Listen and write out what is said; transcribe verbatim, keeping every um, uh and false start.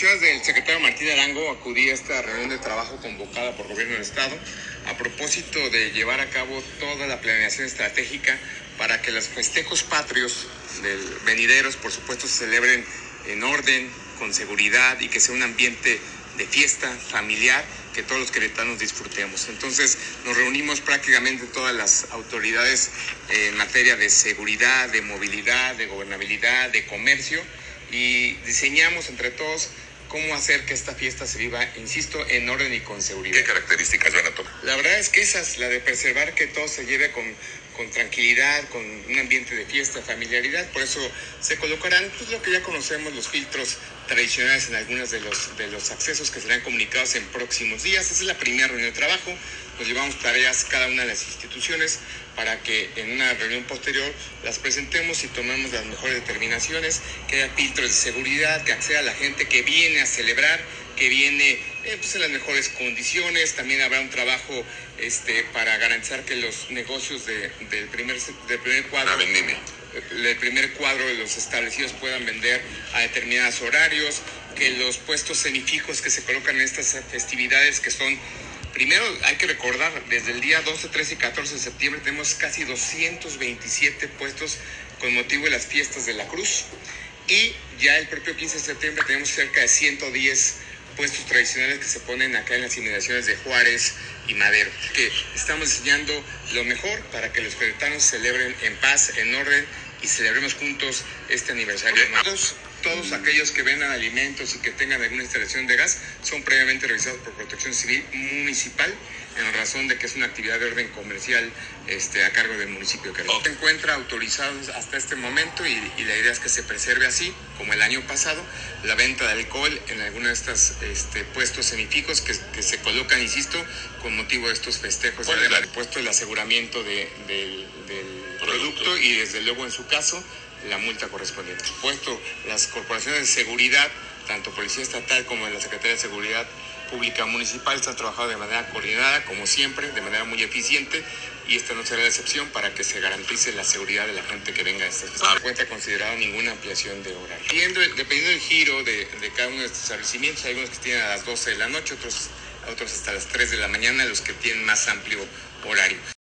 instrucciones del secretario Martín Arango acudí a esta reunión de trabajo convocada por el Gobierno del Estado a propósito de llevar a cabo toda la planeación estratégica para que los festejos patrios del venideros, por supuesto, se celebren en orden, con seguridad y que sea un ambiente de fiesta familiar que todos los queretanos disfrutemos. Entonces nos reunimos prácticamente todas las autoridades en materia de seguridad, de movilidad, de gobernabilidad, de comercio, y diseñamos entre todos cómo hacer que esta fiesta se viva, insisto, en orden y con seguridad. ¿Qué características van a tomar? La verdad es que esa es la de preservar que todo se lleve con, con tranquilidad, con un ambiente de fiesta, familiaridad. Por eso se colocarán pues, lo que ya conocemos, los filtros tradicionales en algunos de los, de los accesos que serán comunicados en próximos días. Esa es la primera reunión de trabajo. Nos llevamos tareas cada una de las instituciones para que en una reunión posterior las presentemos y tomemos las mejores determinaciones, que haya filtros de seguridad, que acceda a la gente que viene a celebrar, que viene eh, pues en las mejores condiciones. También habrá un trabajo este, para garantizar que los negocios de, del, primer, del primer cuadro, el primer cuadro de los establecidos puedan vender a determinados horarios, que los puestos semifijos que se colocan en estas festividades, que son, primero hay que recordar, desde el día doce, trece y catorce de septiembre tenemos casi doscientos veintisiete puestos con motivo de las fiestas de la Cruz, y ya el propio quince de septiembre tenemos cerca de ciento diez puestos tradicionales que se ponen acá en las inmediaciones de Juárez y Madero, que estamos diseñando lo mejor para que los queretanos celebren en paz, en orden, y celebremos juntos este aniversario. Todos, todos aquellos que vendan alimentos y que tengan alguna instalación de gas son previamente revisados por Protección Civil Municipal en razón de que es una actividad de orden comercial este, a cargo del municipio de Querétaro. Se encuentra autorizado hasta este momento y, y la idea es que se preserve así, como el año pasado, la venta de alcohol en algunos de estos este, puestos semifijos que, que se colocan, insisto, con motivo de estos festejos. Además, el puesto el aseguramiento de, del, del producto y desde luego en su caso la multa correspondiente. Por supuesto, las corporaciones de seguridad, tanto Policía Estatal como la Secretaría de Seguridad Pública Municipal, están trabajando de manera coordinada, como siempre, de manera muy eficiente, y esta no será la excepción para que se garantice la seguridad de la gente que venga a estas fiestas. No cuenta considerado ninguna ampliación de horario. Dependiendo, dependiendo del giro de, de cada uno de estos establecimientos, hay algunos que tienen a las doce de la noche, otros, otros hasta las tres de la mañana, los que tienen más amplio horario.